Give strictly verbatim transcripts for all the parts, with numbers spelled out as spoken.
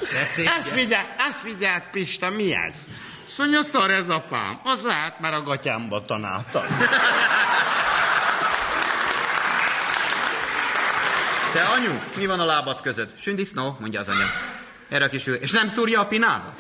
Ezt figyeld, ezt figyeld, Pista, mi ez? Szonya, szar ez apám. Az lehet, mert a gatyámba tanáltam. Te, anyu, mi van a lábad között? Sündisznó, mondja az anya. Erre a kis ül... És nem szúrja a pinába?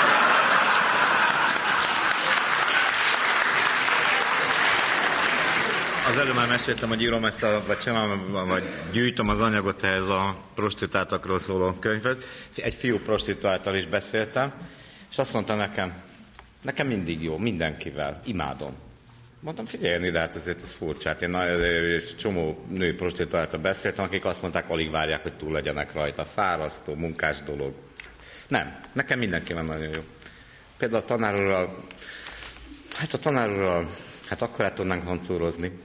Az előbb már meséltem, hogy írom ezt a, vagy csinálom, vagy gyűjtöm az anyagot ehhez a prostituáltakról szóló könyvet. Egy fiú prostituáltal is beszéltem, és azt mondta nekem, nekem mindig jó, mindenkivel, imádom. Mondtam, figyeljen ide, hát ezért ez furcsa. Hát én egy csomó női prostituáltal beszéltem, akik azt mondták, alig várják, hogy túl legyenek rajta. Fárasztó, munkás dolog. Nem, nekem mindenkivel nagyon jó. Például a tanárúrral, hát a tanárúrral, hát akkor át tudnánk hancúrozni.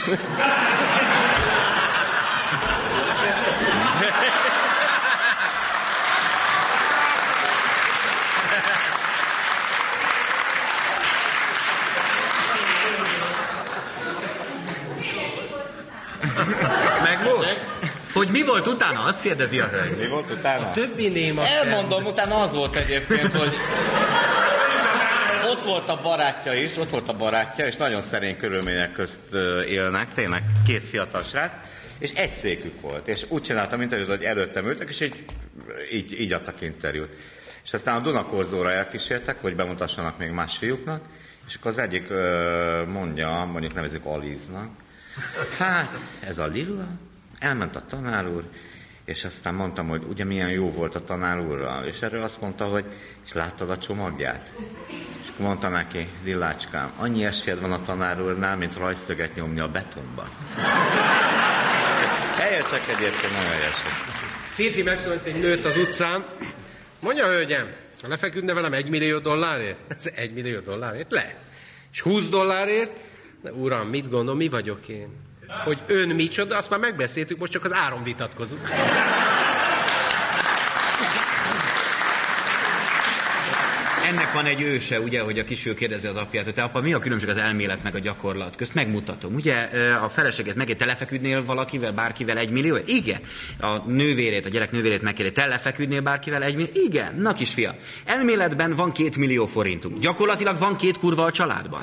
Megvolt? Hogy mi volt utána? Azt kérdezi a hölgy. Mi volt utána? A többi néma. Elmondom, utána az volt egyébként, hogy ott volt a barátja is, ott volt a barátja, és nagyon szerény körülmények közt élnek, tényleg két fiatal srác, és egy székük volt, és úgy csináltam interjút, hogy előttem ültek, és így, így, így adtak interjút. És aztán a Dunakorzóra elkísértek, hogy bemutassanak még más fiúknak, és akkor az egyik mondja, mondjuk nevezzük Aliznak, hát ez a Lilla, elment a tanár úr, és aztán mondtam, hogy ugye milyen jó volt a tanár úrral, és erről azt mondta, hogy és láttad a csomagját? És akkor mondtam neki, Lillácskám, annyi esélyed van a tanár úrnál, mint rajszöget nyomni a betonba. Helyesek egyébként, nagyon helyesek. Férfi megszólalt egy nőt az utcán, mondja, hölgyem, ha lefeküdne velem egy millió dollárért? Ez egy millió dollárért? Le. És húsz dollárért? De uram, mit gondol, mi vagyok én? Hogy ön micsoda, azt már megbeszéltük, most csak az áron vitatkozunk. Ennek van egy őse, ugye, hogy a kisfiú kérdezi az apját, hogy te apa, mi a különbség az elmélet meg a gyakorlat közt? Megmutatom. Ugye a feleséget megkérdezi, te lefeküdnél valakivel, bárkivel egy millió? Igen. A nővérét, a gyerek nővérét megkérdezi, te lefeküdnél bárkivel egy millió? Igen. Na kisfia, elméletben van két millió forintunk. Gyakorlatilag van két kurva a családban.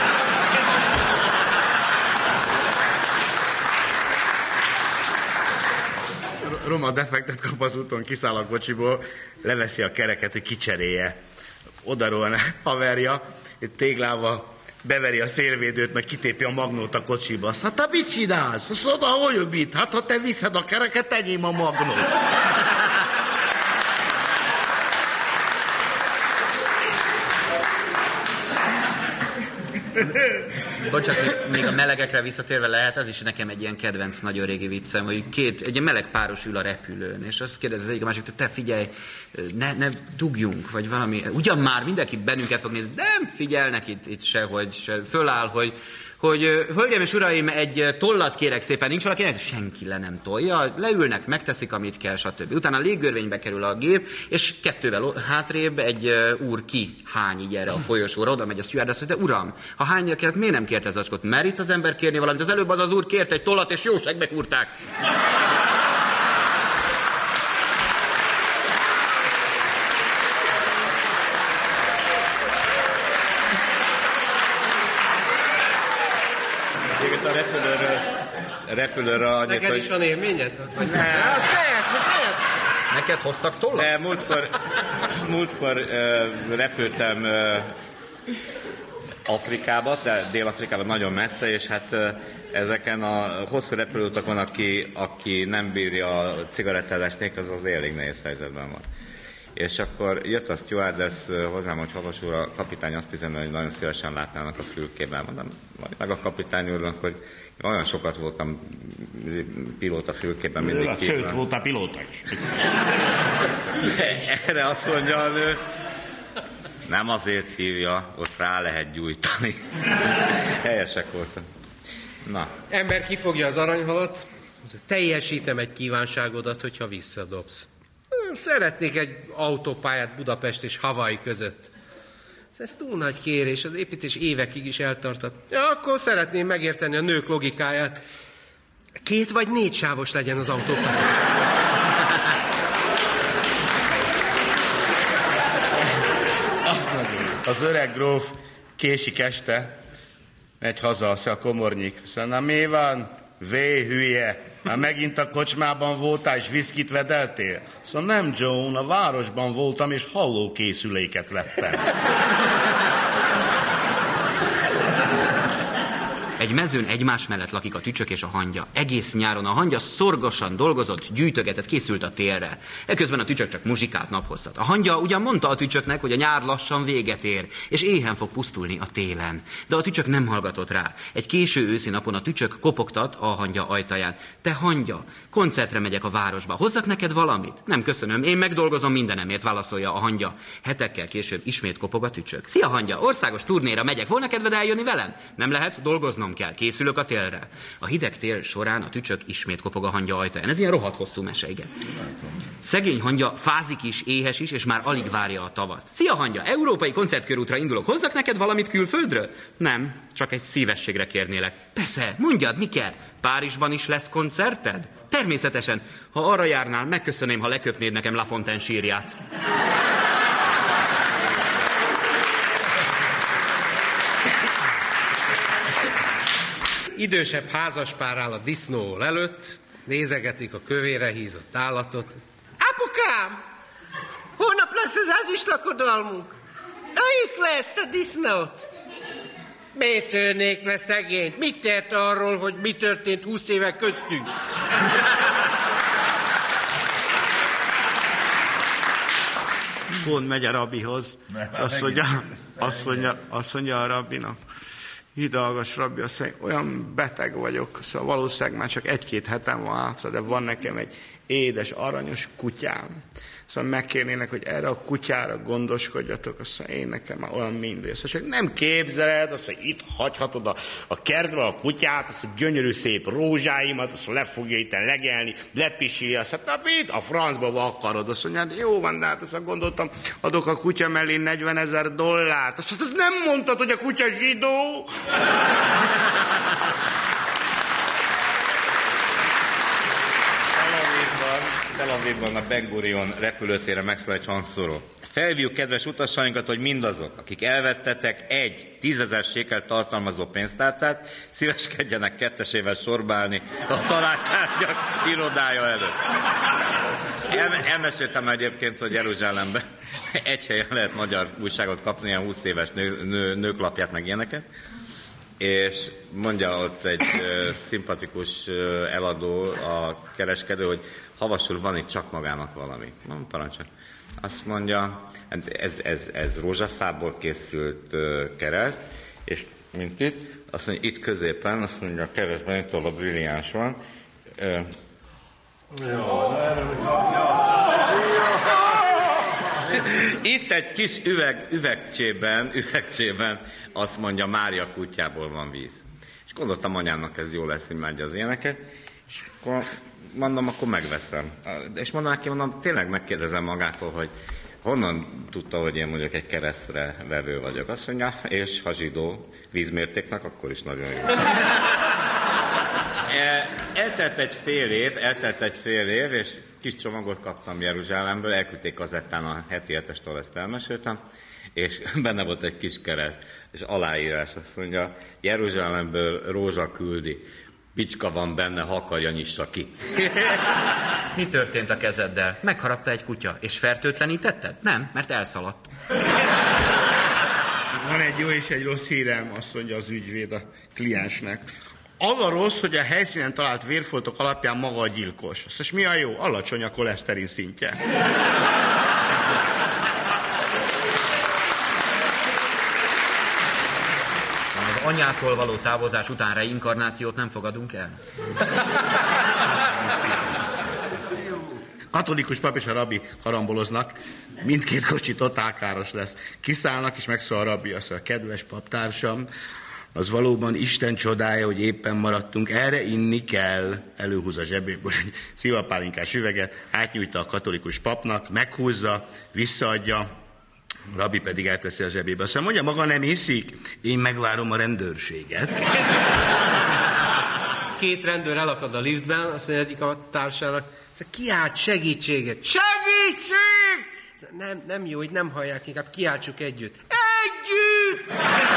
Roma defektet kap az úton, kiszáll a kocsiból, leveszi a kereket, hogy kicserélje. Oda rohan haverja, egy téglával beveri a szélvédőt, meg kitépi a magnót a kocsiba. Azt hát, mit csinálsz? Azt oda, hogy mit? Hát, ha te viszed a kereket, enyém a magnót. Bocsánat, még a melegekre visszatérve lehet, az is nekem egy ilyen kedvenc, nagyon régi viccem, hogy két, egy ilyen meleg páros ül a repülőn, és azt kérdezi az egyik a másik, hogy te figyelj, ne, ne dugjunk, vagy valami, ugyan már mindenki bennünket fog nézni, nem figyelnek itt, itt sehogy, se, föláll, hogy, hogy hölgyeim és uraim, egy tollat kérek szépen, nincs valakinek, senki le nem tolja, leülnek, megteszik, amit kell, stb. Utána a léggörvénybe kerül a gép, és kettővel hátrébb egy úr ki hány így erre a folyosóra, oda megy a stewardess, hogy de uram, ha hányja kellett, miért nem kérte az acskot? Mert itt az ember kérni valamit, az előbb az az úr kért egy tollat, és jó segbe kurták. A repülőről, repülőről annyit, neked hogy... is van élményed? Vagy ne. Ne, azt lehet, csak lehet. Neked hoztak tollat? De múltkor, múltkor uh, repültem uh, Afrikába, de Dél-Afrikába nagyon messze, és hát uh, ezeken a hosszú repülőutakon, aki, aki nem bírja a cigarettázást nélkül, az az elég nehéz helyzetben van. És akkor jött a stewardess hozzám, hogy Havas úr, a kapitány azt hiszem, hogy nagyon szívesen látnának a fülkében. Mondom, majd meg a kapitány úrnak, hogy olyan sokat voltam pilóta fülkében, mindig kívül. Sőt, voltál pilóta is. Erre azt mondja a nő, nem azért hívja, ott rá lehet gyújtani. Helyesek voltak. Na. Ember kifogja az aranyhalat, teljesítem egy kívánságodat, hogyha visszadobsz. Szeretnék egy autópályát Budapest és Hawaii között. Ez túl nagy kérés, az építés évekig is eltartott. Ja, akkor szeretném megérteni a nők logikáját. Két vagy négy sávos legyen az autópálya. az öreg gróf késik este, megy haza, azt a komornyik. Szóval, mi van? Vé, hülye, már megint a kocsmában voltál és viszkit vedeltél? Szóval nem, John, a városban voltam és hallókészüléket vettem. Egy mezőn egymás mellett lakik a tücsök és a hangya. Egész nyáron a hangya szorgosan dolgozott, gyűjtögetett, készült a télre. Eközben a tücsök csak muzsikált naphosszat. A hangya ugyan mondta a tücsöknek, hogy a nyár lassan véget ér, és éhen fog pusztulni a télen. De a tücsök nem hallgatott rá. Egy késő őszi napon a tücsök kopogtat a hangya ajtaján. Te hangya, koncertre megyek a városba. Hozzak neked valamit? Nem köszönöm, én megdolgozom mindenemért, válaszolja a hangya. Hetekkel később ismét kopog a tücsök. Szia hangya, országos turnéra megyek. Volna kedved eljönni velem? Nem lehet, dolgoznom kell, készülök a télre. A hideg tél során a tücsök ismét kopog a hangya ajtaján. Ez ilyen rohadt hosszú mese, igen. Szegény hangya fázik is, éhes is, és már alig várja a tavat. Szia hangya, európai koncertkörútra indulok. Hozzak neked valamit külföldről? Nem, csak egy szívességre kérnélek. Persze, mondjad, mi kell? Párizsban is lesz koncerted? Természetesen. Ha arra járnál, megköszönném, ha leköpnéd nekem La Fontaine sírját. Idősebb házaspár áll a disznó előtt, nézegetik a kövére hízott állatot. Apukám! Hónap lesz az ezüstlakodalmunk! Öljük le ezt a disznót! Miért törnék le szegényt? Mit tért arról, hogy mi történt húsz éve köztünk? Pont megy a rabbihoz. Azt mondja, azt mondja, azt mondja a rabbinak. Hidalgas rabbi, azt mondja, olyan beteg vagyok, szóval valószínűleg már csak egy-két hetem van át, de van nekem egy édes, aranyos kutyám. Szóval megkérnének, hogy erre a kutyára gondoskodjatok, azt mondja, én nekem már olyan mindegy. Szóval csak nem képzeled, azt mondja, itt hagyhatod a, a kertbe a kutyát, azt a gyönyörű szép rózsáimat, azt le fogja itt legelni, lepisíli, azt mondja, mit a francba akarod? Azt mondja, jó van, de hát azt gondoltam, adok a kutya mellé negyvenezer dollárt. Azt mondja, azt nem mondtad, hogy a kutya zsidó? Tel Avivban a Ben Gurion repülőtérre megszól egy hangszóró. Felhívjuk kedves utasainkat, hogy mindazok, akik elvesztettek egy tízezer sékelt tartalmazó pénztárcát, szíveskedjenek kettesével sorba állni a találtárgyak irodája előtt. El, elmeséltem egyébként, hogy Jeruzsálemben egy helyen lehet magyar újságot kapni, ilyen húsz éves nő, nő, nőklapját, meg ilyeneket. És mondja ott egy uh, szimpatikus uh, eladó, a kereskedő, hogy havasul van itt csak magának valami. Nem parancsol. Azt mondja, ez, ez, ez rózsafából készült uh, kereszt, és mint itt, azt mondja, itt középen, azt mondja, a keresztben itt a brilliáns van. Uh, Itt egy kis üveg, üvegcsében, üvegcsében azt mondja, Mária kutyából van víz. És gondoltam, anyámnak ez jó lesz, hogy megy az ilyeneket. És akkor mondom, akkor megveszem. És mondom neki, mondom, tényleg megkérdezem magától, hogy honnan tudta, hogy én mondjuk egy keresztre vevő vagyok. Azt mondja, és ha zsidó vízmértéknek, akkor is nagyon jó. Eltelt egy fél év, eltelt egy fél év, és kis csomagot kaptam Jeruzsálemből, elküldték kazettán a heti hetestől, ezt elmeséltem, és benne volt egy kis kereszt, és aláírás, azt mondja, Jeruzsálemből Rózsa küldi, Bicska van benne, ha akarja, nyissa ki. Mi történt a kezeddel? Megharapta egy kutya, és fertőtlenítetted? Nem, mert elszaladt. Van egy jó és egy rossz hírem, azt mondja az ügyvéd a kliensnek. Az a rossz, hogy a helyszínen talált vérfoltok alapján maga a gyilkos. És mi a jó? Alacsony a koleszterin szintje. Az anyától való távozás után reinkarnációt nem fogadunk el? Katolikus pap és a rabbi karamboloznak, mindkét kocsi totálkáros lesz. Kiszállnak, és megszól a rabbi, azt mondja, kedves paptársam, az valóban Isten csodája, hogy éppen maradtunk, erre inni kell. Előhúz a zsebéből egy szilvapálinkás üveget, átnyújta a katolikus papnak, meghúzza, visszaadja, a rabbi pedig elteszi a zsebébe. Azt mondja, maga nem hiszik, én megvárom a rendőrséget. Két rendőr elakad a liftben, azt mondja egyik a társának, kiált segítséget. Segítség! Nem, nem jó, hogy nem hallják, inkább kiáltsuk együtt. Együtt!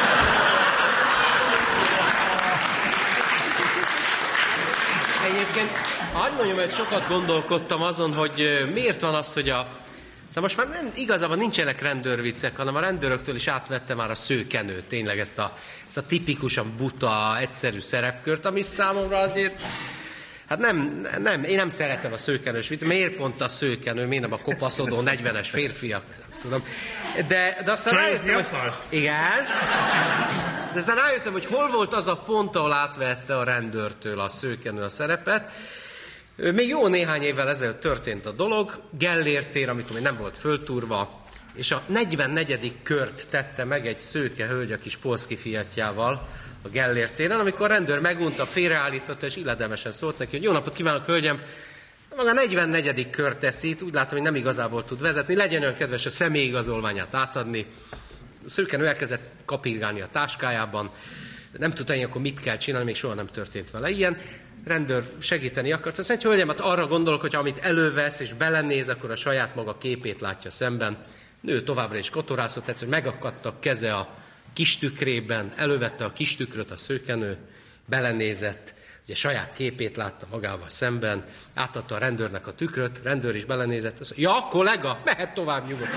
Egyébként, hagyd mondjam, hogy sokat gondolkodtam azon, hogy miért van az, hogy a... Szóval most már nem, igazából nincsenek rendőrviccek, hanem a rendőröktől is átvette már a szőkenő, tényleg ezt a, ezt a tipikusan buta, egyszerű szerepkört, ami számomra azért... Hát nem, nem, én nem szeretem a szőkenős viccet. Miért pont a szőkenő, miért nem a kopaszodó negyvenes férfiak? Tudom. De, de aztán rájöttem, hogy... Igen. De aztán rájöttem, hogy hol volt az a pont, ahol átvette a rendőrtől a szőkenő a szerepet. Még jó néhány évvel ezelőtt történt a dolog, Gellért tér, amikor még nem volt föltúrva, és a negyvennegyedik kört tette meg egy szőke hölgy a kis polszki fiatjával a Gellért téren, amikor a rendőr megunta, félreállította, és illedemesen szólt neki, hogy jó napot kívánok, hölgyem, maga a negyvennegyedik kört teszít, úgy látom, hogy nem igazából tud vezetni, legyen olyan kedves a személyigazolványát átadni. A szőkenő elkezdett kapirgálni a táskájában, nem tudta én, akkor mit kell csinálni, még soha nem történt vele ilyen. Rendőr segíteni akart. Azt mondja, hölgyem, hát arra gondolok, hogy amit elővesz és belenéz, akkor a saját maga képét látja szemben. Nő továbbra is kotorászott, egyszer megakadt a keze a kis tükrében, elővette a kis tükröt a szőkenő, belenézett, ugye saját képét látta magával szemben, átadta a rendőrnek a tükröt, rendőr is belenézett, azt mondja, ja, kollega, mehet tovább nyugodtan.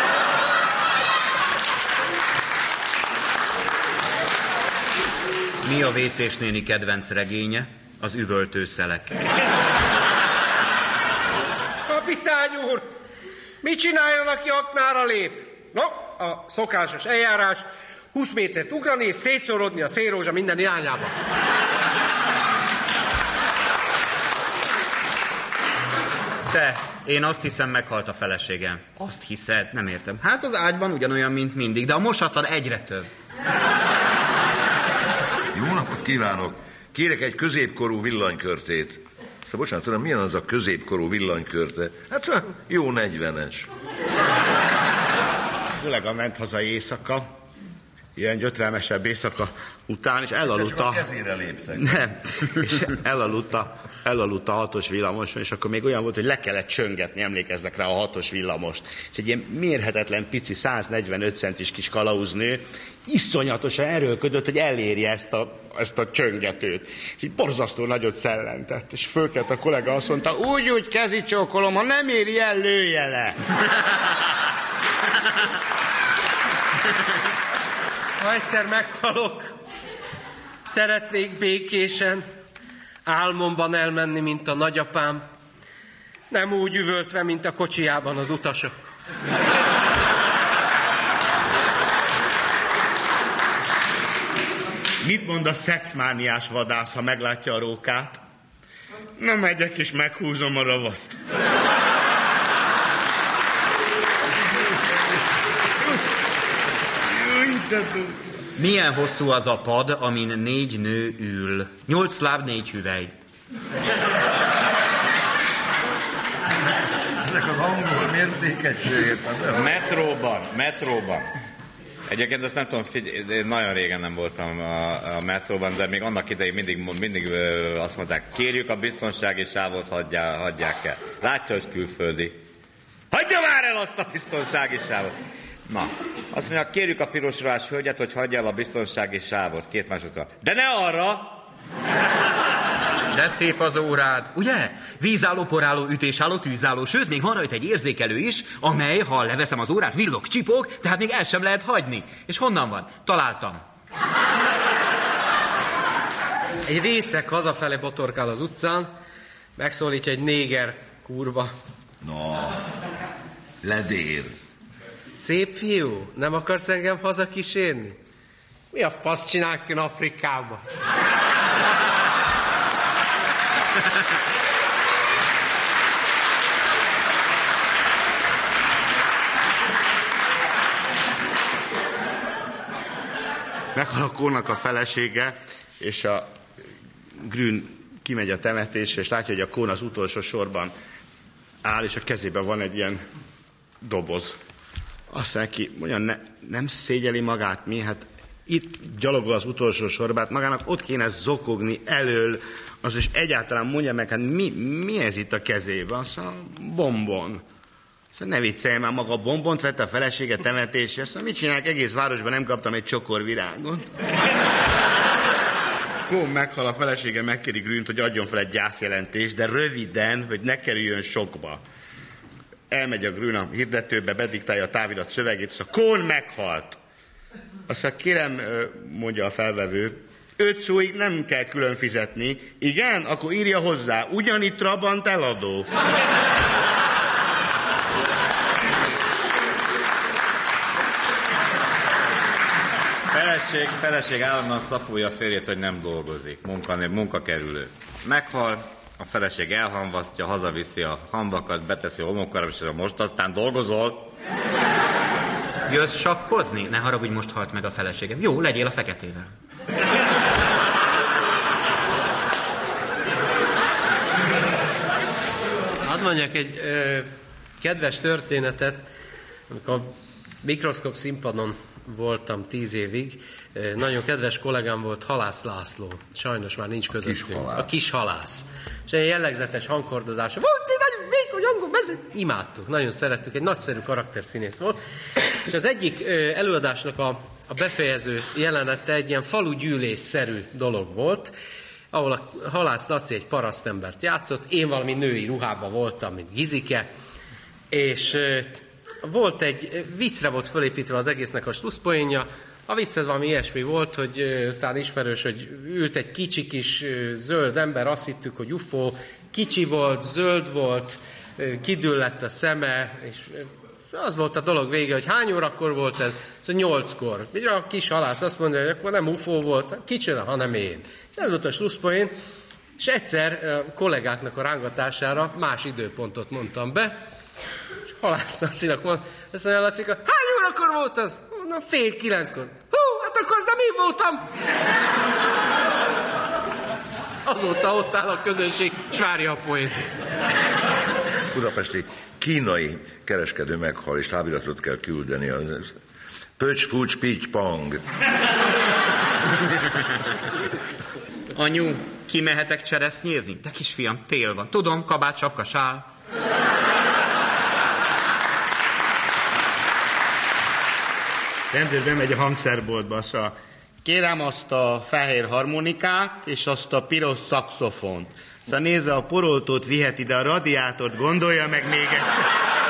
Mi a vécés néni kedvenc regénye? Az üvöltő szelek. Kapitány úr, mit csináljon, aki aknára lép? No, a szokásos eljárás, húsz métert ugrani és szétszorodni a szélrózsa minden irányába. Te, én azt hiszem, meghalt a feleségem. Azt hiszed? Nem értem. Hát az ágyban ugyanolyan, mint mindig, de a mosatlan egyre több. Jó napot kívánok! Kérek egy középkorú villanykörtét. Szóval bocsánat, tudom, milyen az a középkorú villanykörte? Hát jó negyvenes. Kollega ment haza éjszaka, ilyen gyötrelmesebb éjszaka után, és elaludt a... kezére léptek. Nem, és elaludt a, elaludt a hatos villamoson, és akkor még olyan volt, hogy le kellett csöngetni, emlékeznek rá a hatos villamost. És egy ilyen mérhetetlen pici, száznegyvenöt centis kis kalauznő iszonyatosan erőlködött, hogy elérje ezt a, ezt a csöngetőt. És így borzasztó nagyot szellentett, és fölkelt a kollega, azt mondta, úgy, úgy kezicsókolom, ha nem éri el, lője le. Ha egyszer meghalok, szeretnék békésen, álmomban elmenni, mint a nagyapám, nem úgy üvöltve, mint a kocsijában az utasok. Mit mond a szexmániás vadász, ha meglátja a rókát? Na, megyek és meghúzom a ravaszt. Milyen hosszú az a pad, amin négy nő ül? Nyolc láb, négy hüvely. Ezek az angol mértékegységek. Metróban, metróban. Egyébként ezt nem tudom, figyelj, nagyon régen nem voltam a, a metróban, de még annak idején mindig, mindig ö, azt mondták, kérjük a biztonsági sávot, hagyjá, hagyják el. Látja, hogy külföldi. Hagyja már el azt a biztonsági sávot! Na, azt mondja, kérjük a piros ruhás hölgyet, hogy hagyja el a biztonsági sávot. Két másodszor. De ne arra! De szép az órád, ugye? Vízálló, porálló, ütésálló, tűzálló, sőt, még van rajta egy érzékelő is, amely, ha leveszem az órát, villog, csipog, tehát még el sem lehet hagyni. És honnan van? Találtam. Egy részeg hazafele botorkál az utcán, megszólítja egy néger kurva. No, ledér. Szép fiú, nem akarsz engem hazakísérni? Mi a fasz csináljuk én Afrikába? Meghal a Kónak a felesége, és a Grün kimegy a temetésre, és látja, hogy a Kón az utolsó sorban áll, és a kezében van egy ilyen doboz. Azt mondja ki, mondja, ne, nem szégyeli magát, mi? Hát itt gyalogol az utolsó sorban, hát magának ott kéne zokogni elől, az is egyáltalán mondja meg, hát mi, mi ez itt a kezében? Azt mondja, bombon. Szóval ne viccelj már, maga bombont vette a felesége temetésre. Azt mondja, mit csinálják, egész városban nem kaptam egy csokor virágot. Kón meghal, a felesége megkéri Grünt, hogy adjon fel egy gyászjelentést, de röviden, hogy ne kerüljön sokba. Elmegy a Grün a hirdetőbe, bediktálja a távirat szövegét, szóval Kón meghalt. Azt mondja, kérem, mondja a felvevő, öt szóig nem kell külön fizetni. Igen? Akkor írja hozzá, ugyanitt Trabant eladó. Feleség, feleség állandóan szapulja a férjét, hogy nem dolgozik. Munka, munkakerülő. Meghal, a feleség elhamvasztja, hazaviszi a hamvakat, beteszi a homokra, és most aztán dolgozol. Jössz sakkozni? Ne haragudj, most halt meg a feleségem. Jó, legyél a feketével. Hadd mondjak egy ö, kedves történetet, amikor a mikroszkop színpadon voltam tíz évig. Nagyon kedves kollégám volt Halász László. Sajnos már nincs közöttünk. A kis halász. A kis halász. És egy jellegzetes hangkordozása volt, nagyon vékony hangon beszél. Imádtuk, nagyon szerettük, egy nagyszerű karakterszínész volt. És az egyik előadásnak a, a befejező jelenete egy ilyen falugyűlésszerű dolog volt, ahol a Halász Laci egy parasztembert játszott, én valami női ruhában voltam, mint Gizike, és volt egy, viccre volt fölépítve az egésznek a slusszpoénja. A vicc ez valami ilyesmi volt, hogy talán ismerős, hogy ült egy kicsi kis zöld ember, azt hittük, hogy ufó, kicsi volt, zöld volt, kidüllett a szeme, és az volt a dolog vége, hogy hány órakor volt ez? Szóval nyolckor. A kis halász azt mondja, hogy akkor nem ufó volt, kicsoda, hanem én. És ez volt a slusszpoén, és egyszer a kollégáknak a rángatására más időpontot mondtam be, Halász Lacinak mondta, azt mondja Lacika, hány órakor volt az? Mondom, fél kilenckor. Hú, hát akkor az nem én voltam. Azóta ott áll a közönség, s várja a poént. Budapesti kínai kereskedő meghal, és táviratot kell küldeni. Az pöcs, fucs, pitty, pang. Anyu, kimehetek cseresznyézni? De kisfiam, tél van. Tudom, kabát, sapka, sál. Rendőr bemegy a hangszerboltba, szóval kérem azt a fehér harmonikát, és azt a piros szaxofont. Szóval nézze, a poroltót vihet ide, a radiátort gondolja meg még egyszer.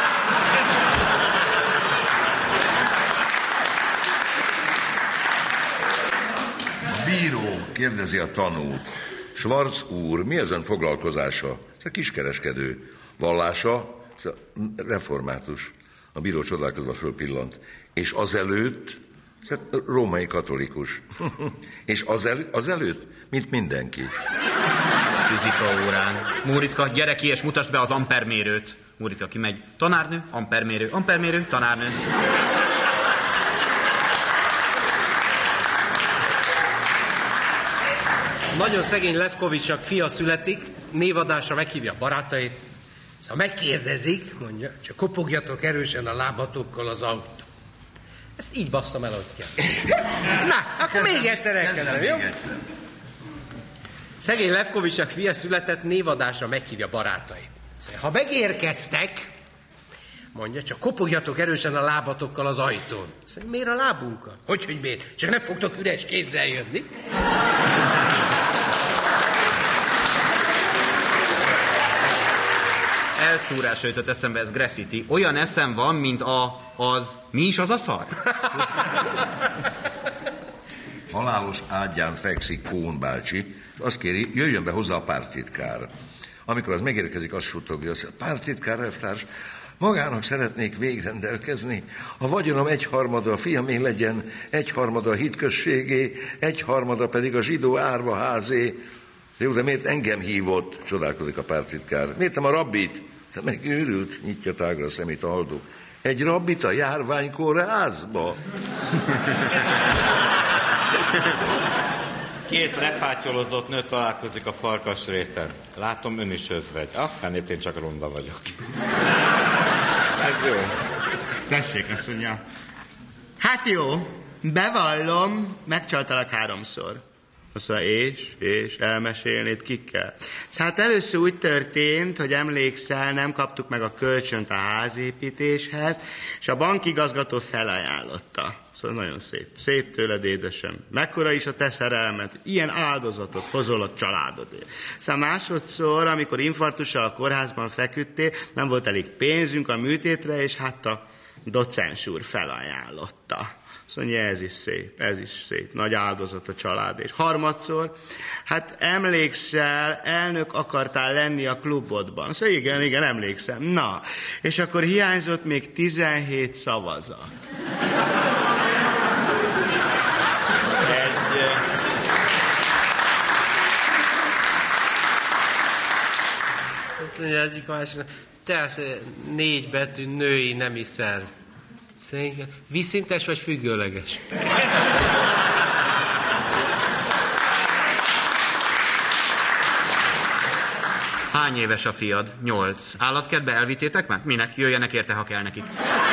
A bíró kérdezi a tanút. Schwarz úr, mi az ön foglalkozása? Ez a kiskereskedő. Vallása? Református. A bíró csodálkozva fölpillant. És azelőtt, római katolikus. És azelőtt, azelőtt, mint mindenki. Fizika órán. Múricka, gyere ki és mutasd be az ampermérőt. Múricka kimegy. Tanárnő, ampermérő, ampermérő, tanárnő. Nagyon szegény Lefkovics-nak fia születik, névadásra meghívja a barátait. Szóval megkérdezik, mondja, csak kopogjatok erősen a lábatokkal az autó. Ezt így basztam el, hogy kell. Na, akkor még egyszer elkezdem, jó? Szegény Lefkovics-nak fia született, névadásra meghívja barátait. Szóval, ha megérkeztek, mondja, csak kopogjatok erősen a lábatokkal az ajtón. Szóval, miért a lábunkkal? Hogy, hogy miért? Csak nem fogtok üres kézzel jönni. Elszúrásra jutott eszembe, ez graffiti. Olyan eszem van, mint a, az... Mi is az a szar? Halálos ágyán fekszik Kón bácsi, és azt kéri, jöjjön be hozzá a párttitkár. Amikor az megérkezik, azt suttogja, azt mondja, párttitkár elvtárs, magának szeretnék végrendelkezni. A vagyonom egyharmada a fiamé legyen, egyharmada a hitközségé, egyharmada pedig a zsidó árvaházé. Jó, de miért engem hívott? Csodálkozik a párttitkár. Miért nem a rabbit? Megőrült, nyitja tágra a szemét a haldó. Egy rabbit a járványkórházba? Két lepátyolozott nő találkozik a farkasréten. Látom, ön is özvegy. Ah, fennét én csak ronda vagyok. Ez jó. Tessék, azt mondja. Hát jó, bevallom, megcsaltalak háromszor. Azt mondja, és, és elmesélnéd kikkel. Hát először úgy történt, hogy emlékszel, nem kaptuk meg a kölcsönt a házépítéshez, és a bankigazgató felajánlotta. Szóval nagyon szép. Szép tőled, édesem. Mekkora is a te szerelmed, ilyen áldozatot hozol a családodért. Szóval másodszor, amikor infarktussal a kórházban feküdtél, nem volt elég pénzünk a műtétre, és hát a docens úr felajánlotta. Azt mondja, ez is szép, ez is szép, nagy áldozat a család. És harmadszor, hát emlékszel, elnök akartál lenni a klubodban. Szóval igen, igen, emlékszem. Na, és akkor hiányzott még tizenhét szavazat. Egy... Azt mondja, egyik másiknak, te négy betű női nemi szerv. Vízszintes vagy függőleges? Hány éves a fiad? Nyolc. Állatkertbe elvittétek már? Minek? Jöjjenek érte, ha kell nekik.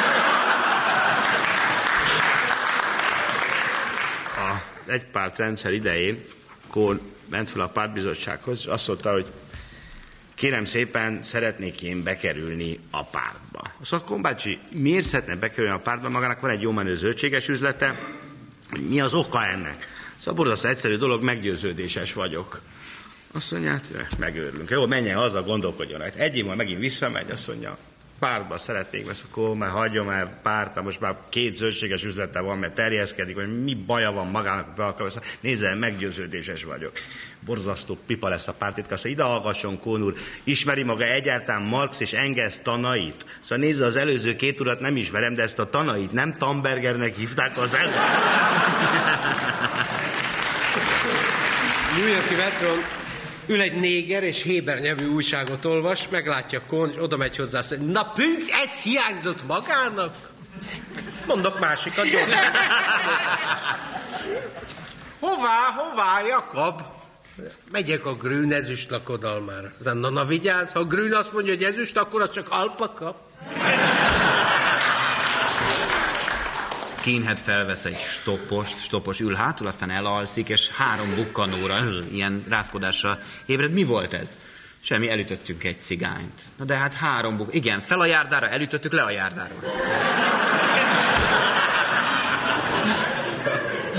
A egypártrendszer idején Kohn ment fel a pártbizottsághoz, és azt mondta, hogy kérem szépen, szeretnék én bekerülni a pártba. Szóval Kohn bácsi, miért szeretne bekerülni a pártba? Magának van egy jó menő zöldséges üzlete, hogy mi az oka ennek? Szóval borzasztó egyszerű dolog, meggyőződéses vagyok. Azt mondja, hát megőrülünk. Jó, menjen haza, gondolkodjon rajta. Egy év múlva megint visszamegy, azt mondja, pártba szeretnék, mert akkor már hagyjon már párta, most már két zöldséges üzlete van, mert terjeszkedik, hogy mi baja van magának, be akar, nézzel, meggyőződéses vagyok. Borzasztó pipa lesz a pártitkár, szóval ide hallgasson, Kohn úr, ismeri maga egyáltalán Marx és Engels tanait. Szóval nézze, az előző két urat nem ismerem, de ezt a tanait nem Tambergernek hívták az el. New York-i metron ül egy néger, és Héber nyelvű újságot olvas, meglátja Kohn, és oda megy hozzá, azt mondja, na pünk, ez hiányzott magának? Mondok másikat, gyorsan. Hová, hová, Jakab? Megyek a Grün ezüst lakodalmára. Na, na vigyázz, ha Grün azt mondja, hogy ezüst, akkor az csak alpaka. Skinhead felvesz egy stoppost, stoppos ül hátul, aztán elalszik, és három bukkanóra, ilyen rázkodásra ébred. Mi volt ez? Semmi, elütöttünk egy cigányt. Na de hát három buk... Igen, fel a járdára, elütöttük le a járdára.